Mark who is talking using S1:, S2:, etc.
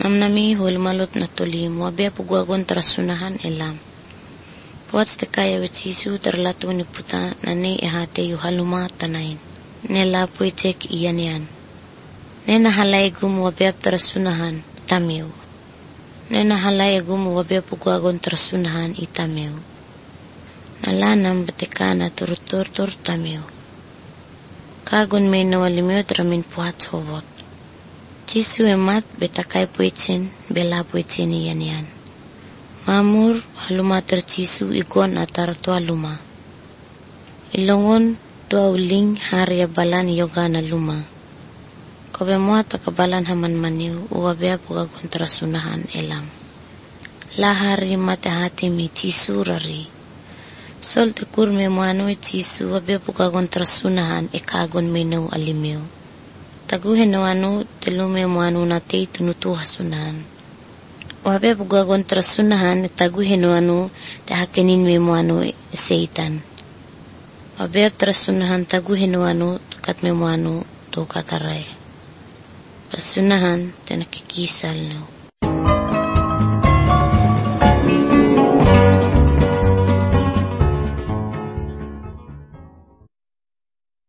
S1: Amnami hulmalot na tulim, wabia pugwagon trasunahan elam. Puats te kaya wechisu terlatu ni puta nane ehate yu haluma tanain. Nela puicek iyan yan. Nena halay gum wabia trasunahan tamiu. Nena halay gum wabia pugwagon trasunahan itamiu. Nalanam batekana turut tamiu. Kagon may nawalimyo tramin puats hovot. Chisu emat betakai puicin bela puicin iyan yan. Mamur haluma tercisu ikon atar tua luma. Ilongon tua uling hari balan yoga na luma. Kobe mua takabalan haman maniu uwabea pugagon trasunahan elam. Lahari mate hati mi cisu rari. Sol tekur me muano cisu wabea pugagon trasunahan ekagon minau alimio. Taguhin no anu telume muano nate tunutu hasunahan. Wabea pugagon trasunahan taguhin no anu tahakenin me muano seitan. Wabea trasunahan taguhin no anu kat me muano to kataray. Pasunahan, tenakikisal no.